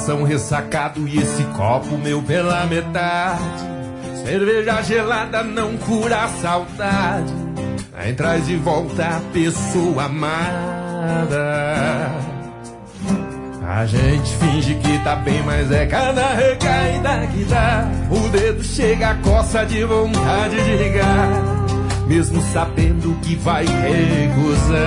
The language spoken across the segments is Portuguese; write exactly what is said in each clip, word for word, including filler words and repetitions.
coração ressacado e esse copo meu pela metade. Cerveja gelada não cura a saudade, nem traz de volta a pessoa amada. A gente finge que tá bem, mas é cada recaída que dá. O dedo chega a coça de vontade de ligar, mesmo sabendo que vai recusar.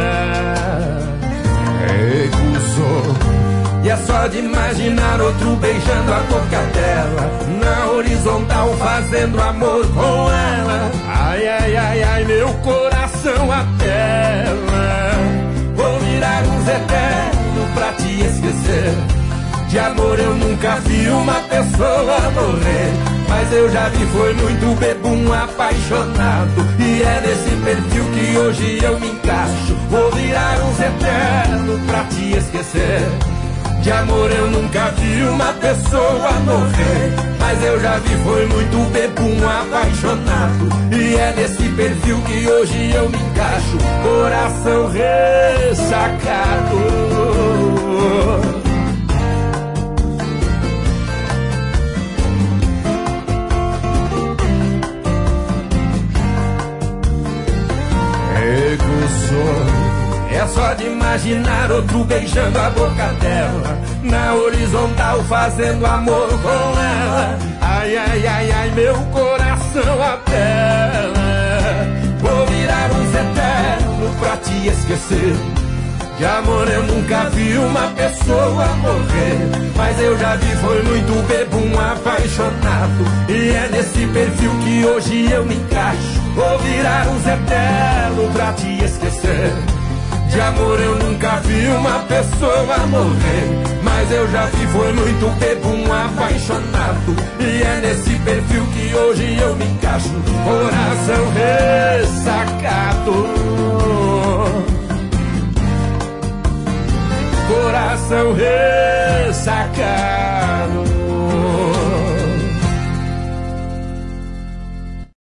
Recusou. E é só de imaginar outro beijando a boca dela, na horizontal fazendo amor com ela. Ai, ai, ai, ai, meu coração apela. Vou virar um Zé Eterno pra te esquecer. De amor eu nunca vi uma pessoa morrer, mas eu já vi, foi muito bebum apaixonado. E é nesse perfil que hoje eu me encaixo. Vou virar um Zé Eterno pra te esquecer. De amor eu nunca vi uma pessoa morrer, mas eu já vi, foi muito bebum apaixonado. E é nesse perfil que hoje eu me encaixo. Coração ressacado. Recusou. É só de imaginar outro beijando a boca dela, na horizontal fazendo amor com ela. Ai, ai, ai, ai, meu coração apela. Vou virar um Zé Eterno pra te esquecer. De amor eu nunca vi uma pessoa morrer, mas eu já vi, foi muito bebum apaixonado. E é nesse perfil que hoje eu me encaixo. Vou virar um Zé Eterno pra te esquecer. De amor eu nunca vi uma pessoa morrer, mas eu já vi, foi muito bebum apaixonado. E é nesse perfil que hoje eu me encaixo. Coração ressacado. Coração ressacado.